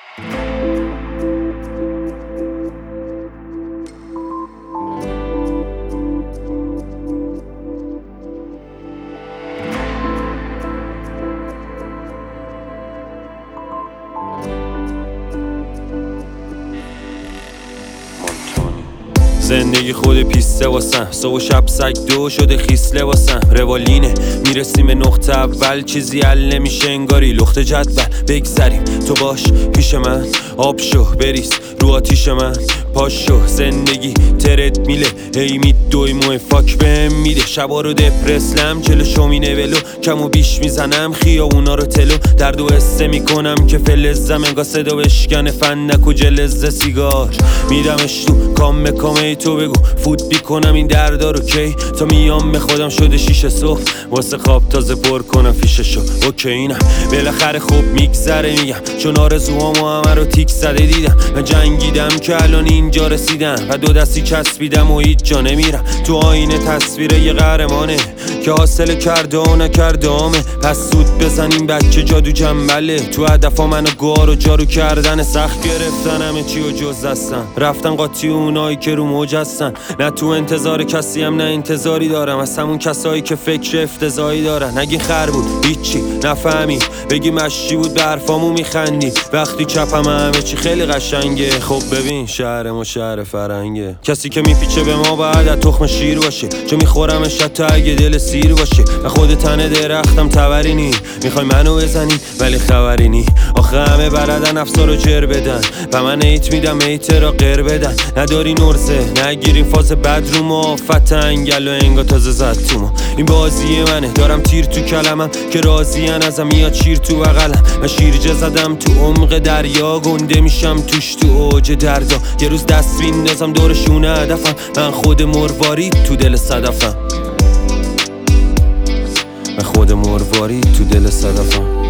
زندگی خود پیسته واسم، صبح و شب سگ دو شده خیسله واسم. روالینه میرسیم به نقطه اول، چیزی حل نمیشه انگاری لخت جدول. بگذریم تو باش پیش من، آب شو بریز رو آتیش من. پاشو زندگی ترد میله، هی میدوی موه فاک بهم میده. شبا رو دپرسلم جلو شومینه ولو، کم و بیش میزنم خیابونا رو تلو. درد و حسه میکنم که فلزم، انگاه صدا بشکنه فندک و جلزه سیگار. میدمش تو کام کامه تو بگو فوت بیکنم این دردا رو کی. تا میام به خودم شده 6 صبح، واسه خواب تازه پر کنم فیششو. اوکی اینم بالاخره خوب میگذره میگم، چون آرزوهامو همه رو تیک زده دیدم. من جنگیدم که الان اینجا رسیدم و دو دستی چسبیدم و هیچ جا نمیرم. تو آینه تصویر یه قهرمانه که حاصل کرده و نکرده آمه. پس سود بزنیم بچه جادو جنبله، تو هدفا منو گار و جارو کردن. سخت گرفتن همه چی و جز دستن، رفتن قاطی اونایی که رو موج هستن. نه تو انتظار کسی هم نه انتظاری دارم از همون کسایی که فکر افتضاحی دارن. نگی خر بود هیچی نفهمی، بگی مشی بود به حرفامو میخندی. وقتی چپم همه چی خیلی قشنگه، خب ببین شهر ما شهر فرنگه. کسی که میپیچه به ما باید از تخم شیر باشه، چون میخورمش حتی اگه دل سیر باشه. و خود تنه درختم تبرینی، میخوای منو بزنی ولی خبرینی. آخه همه بلدن افسار رو جر بدن و من ایت میدم ایت را غیر بدن. نداری نرزه نگیریم فاز بد رو ما، آفت انگل و انگا تازه زد تو ما. این بازی منه دارم تیر تو کلمم که راضیان ازم، یا چیر تو بغلم. من شیرجه زدم تو عمق دریا، گنده میشم توش تو اوج دردا. یه روز دست بیندازم دور شونه هدفم، من خود مروارید تو دل صدفم. من خود مروارید تو دل صدفم.